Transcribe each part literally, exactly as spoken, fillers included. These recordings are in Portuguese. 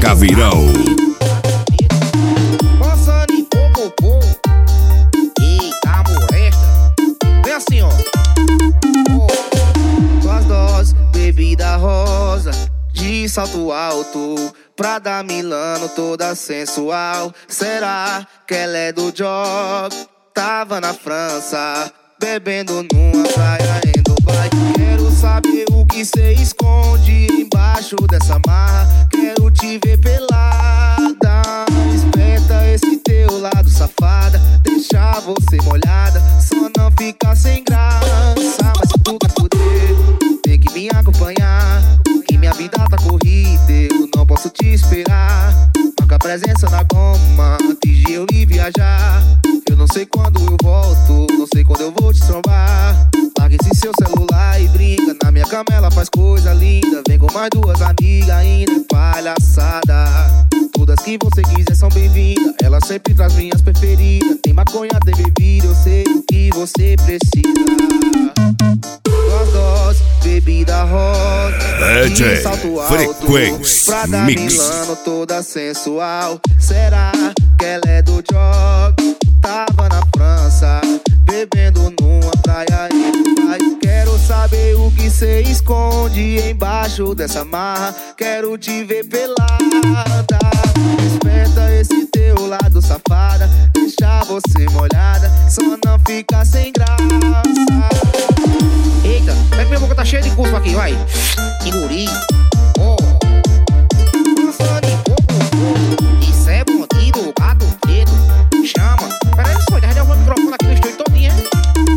Caveirão. Passando em popopô. Eita, molesta. Vem assim, ó. Oh. Duas doses, bebida rosa, de salto alto, Prada Milano toda sensual. Será que ela é do jog? Tava na França, bebendo numa praia em Dubai. Quero saber o que cê esconde embaixo dessa marra. Quero te ver pelada, esperta esse teu lado safada. Deixar você molhada, só não ficar sem graça. Mas se tu quer fuder, tem que me acompanhar, que minha vida tá corrida, eu não posso te esperar. Marca presença na goma, antes de eu ir viajar. Eu não sei quando eu volto, não sei quando eu vou te trombar. Larga esse seu celular e brinca, na minha cama ela faz coisa linda. Vem com mais duas amigas ainda, é palhaçada. Todas que você quiser são bem-vindas, ela sempre traz minhas preferidas. Tem maconha, tem bebida, eu sei o que você precisa. Duas doses, bebida rosa, D J de salto alto, Frequência Prada Mix. Milano toda sensual. Será que ela é do jog? Tava na França, bebendo numa praia em Dubai. Quero saber o que cê esconde embaixo dessa marra. Quero te ver pelada, desperta esse teu lado safada. Deixar você molhada, só não ficar sem graça. Eita, é que minha boca tá cheia de cuspo aqui, vai. Enguri. Oh. Passando em pouco. Isso é bandido, gato preto. Chama. Pera aí só, já derrubou o microfone aqui no estúdio todinho, hein?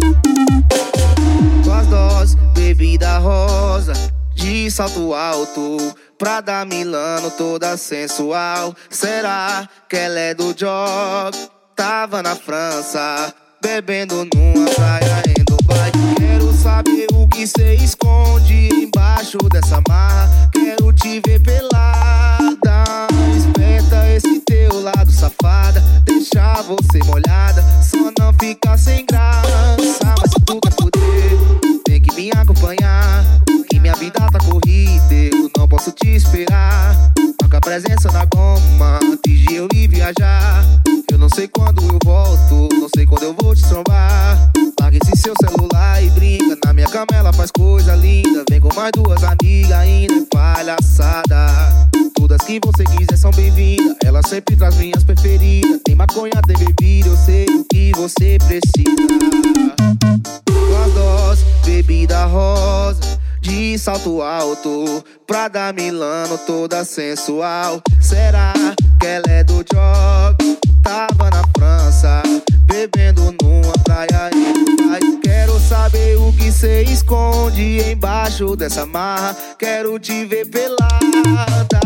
Duas doses, bebida rosa, de salto alto, Prada Milano toda sensual. Será que ela é do jog? Tava na França, bebendo numa praia em Dubai. Quero saber o que cê esconde embaixo dessa marra. Quero te ver pelada, esperta esse teu lado safada. Deixar você molhada, só não ficar sem graça. Mas se tu quer fuder, tem que me acompanhar, que minha vida tá corrida, eu não posso te esperar. Marca presença na goma, antes de eu ir viajar. Eu não sei quando eu volto, não sei quando eu vou te trombar. Larga esse seu celular e brinca, na minha cama ela faz coisa linda. Vem com mais duas amigas ainda, é palhaçada. Todas que você quiser são bem-vindas, ela sempre traz minhas preferidas. Tem maconha, tem bebida, eu sei o que você precisa. Duas doses, bebida rosa, de salto alto, Prada Milano toda sensual. Será que ela é do jog? Tava na França, bebendo numa praia em Dubai. Quero saber o que cê esconde embaixo dessa marra. Quero te ver pelada,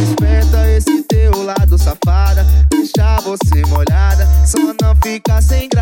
desperta esse teu lado safada. Deixar você molhada, só não ficar sem